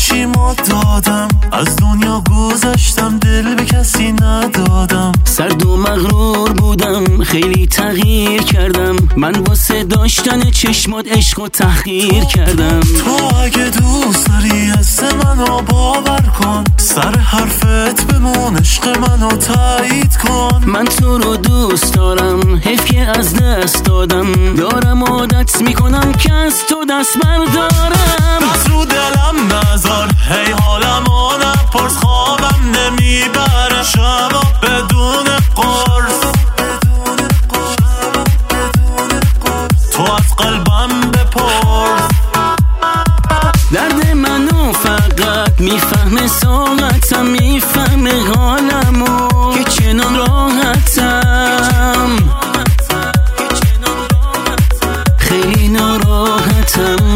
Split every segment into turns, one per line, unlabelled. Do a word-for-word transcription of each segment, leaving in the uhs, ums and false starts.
چیمو دادم، از دنیا گذشتم دل به کسی ندادم.
سرد و مغرور بودم خیلی تغییر کردم، من واسه داشتن چشمات عشق و تحقیر کردم.
تو اگه دوست داری حس منو باور کن، سر حرفت بمون عشق منو تایید کن.
من تو رو دوست دارم حیف که از دست دادم، دارم عادت میکنم که از تو دست بردارم.
دست رو دلم نذار هی حالمو نپرس، خوابم نمیبره شبا بدون قرص. تو از قلبم بپرس،
درد منو فقط میفهمه ساعتم، میفهمه حالمو که چنان راحتم، خیلی ناراحتم.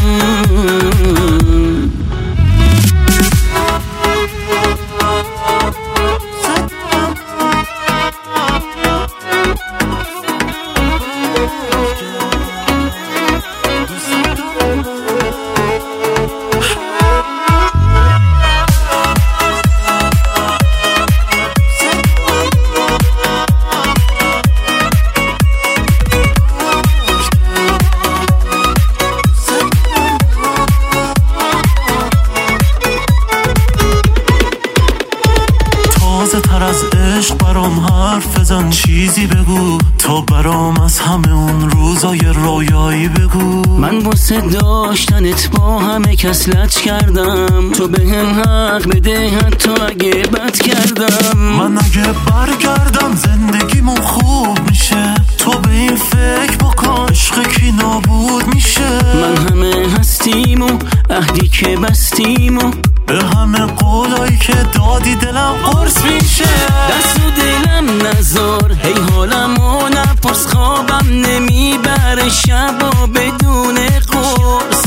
تر از عشق برام حرف بزن، چیزی بگو تو برام از همه اون روزای رویایی بگو.
من واسه داشتنت با همه کسلت کردم، تو به هم حق بده حتی اگه بد کردم.
من اگه برگردم زندگیمون خوب میشه، تو به این فکر بکن عشق کی نابود میشه.
من همه هستیم و عهدی که بستیم و
به همه قولایی که دادی دلم قرص میشه.
دست و دلم نذار هی حالمو نپرس، خوابم نمیبره شبا بدون قرص.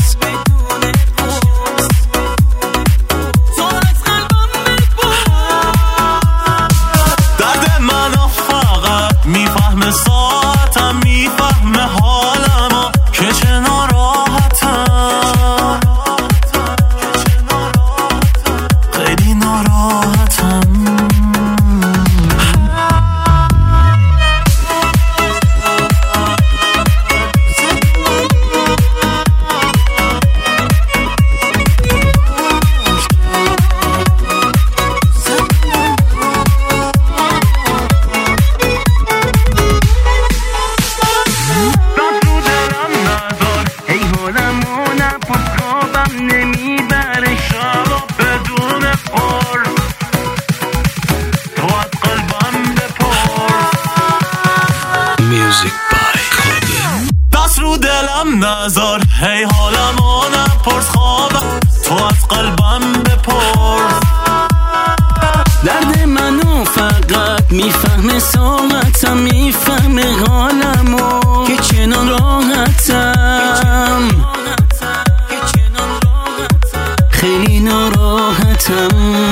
تو از قلبم بپرس،
درد منو فقط میفهمه ساعتم، میفهمه حالمو که چنان راحتم، خیلی ناراحتم. دست رو دلم نذار هی حالمو نپرس، خوابم تو از قلبم بپرس.
درد منو فقط میفهمه ساعتم، میفهمه حالمو که چنان راحتم، خیلی ناراحتم.